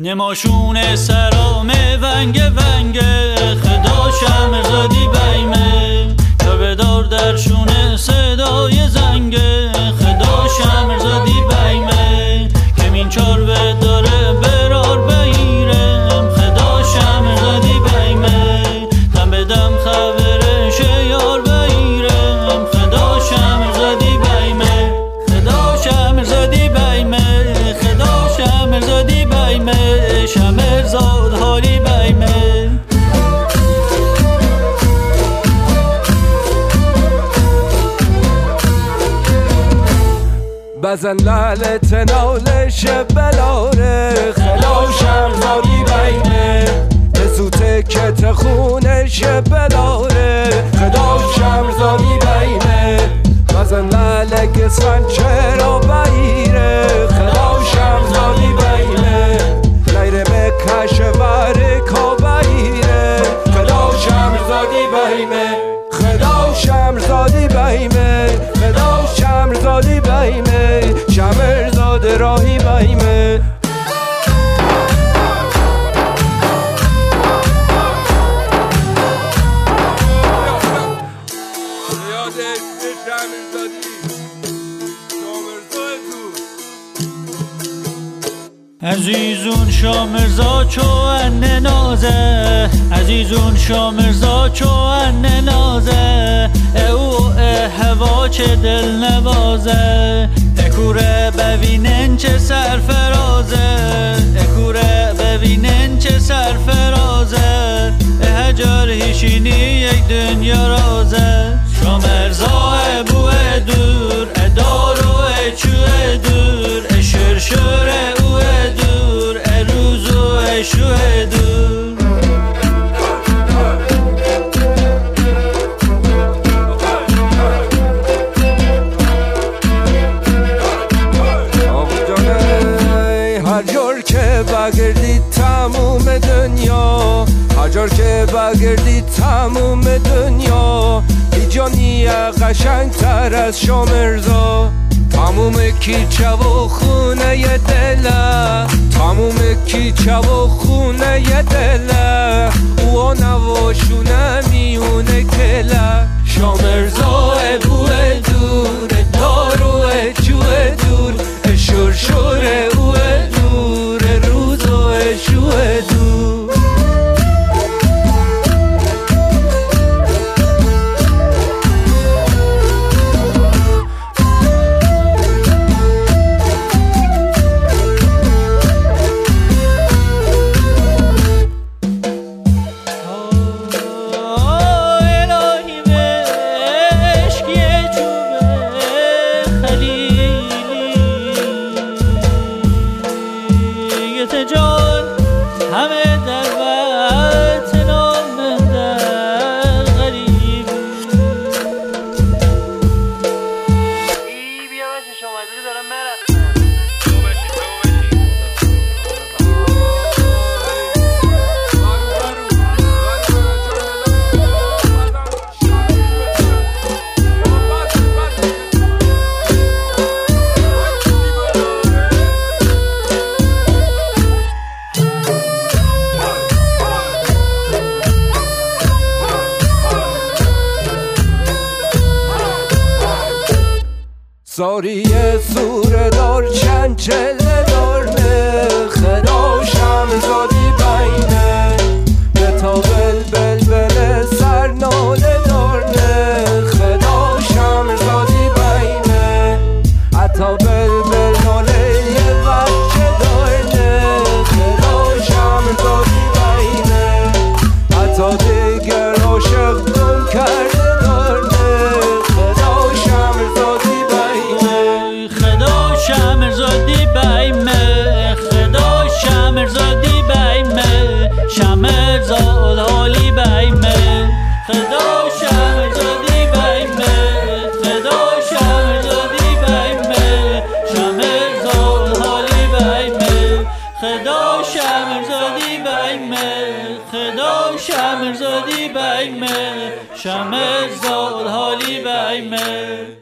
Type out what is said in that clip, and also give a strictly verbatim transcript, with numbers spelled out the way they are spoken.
نماشون سرام ونگ ونگ خدا شمرزادی بیمه تا بدار درشون صدای زنگ خدا شمرزادی بیمه کمین چار به داره برار بگیرم خدا شمرزادی بیمه دم به دم خبرش یار بگیرم خدا شمرزادی بیمه خدا شمرزادی بیمه خدا شمرزادی بیمه شمرزاد حالی بیمه بزن لالت نالش بلاره خدا شمرزادی بیمه بزوته کت خونش بلاره خدا شمرزادی بیمه بزن لالک اسفن چرا بیره خدا شمرزادی بیمه غیر مکش ورکا بیره خدا شمرزادی بیمه خدا شمرزادی بیمه خدا شمرزادی بیمه شمرزاد راهی بیمه عزیزون شامرزا چوان نازه عزیزون شامرزا چوان نازه او هوا چه دل نوازه اکوره ببینن چه سرفرازه اکوره ببینن چه سرفرازه هجار هیشینی یک دنیا رازه شامرزا بوه دور ادار و چوه دور اشرشور شوه دور هر جور که بگردی تموم دنیا هر جور که بگردی تموم دنیا بیجانی قشنگ تر از شامرزا تموم کیچه و خونه ی دله تموم کیچه و خونه ی دله او نواشونه میونه کله شامرزا بوه دور دارو جوه دور شرشور او دور روز و شوه دور جان همه در وطن آمدن غریب ای بیا بشه شما اداری دارم مرم ساری سوره دار چند چله دارنه خدا شمرزادی بیمه به تا بل بل بل سر ناله دارنه خدا شمرزادی بیمه حتی بل بل ناله یه بچه دارنه خدا شمرزادی بیمه حتی دیگر عاشق گم کرده دارنه خدا شمرزادی شمرزادی بیمه خدا شمرزادی بیمه شمرزاد حالی بیمه خدا شمرزادی بیمه خدا شمرزادی بیمه شمرزاد حالی بیمه خدا شمرزادی بیمه خدا شمرزادی بیمه شمرزاد حالی بیمه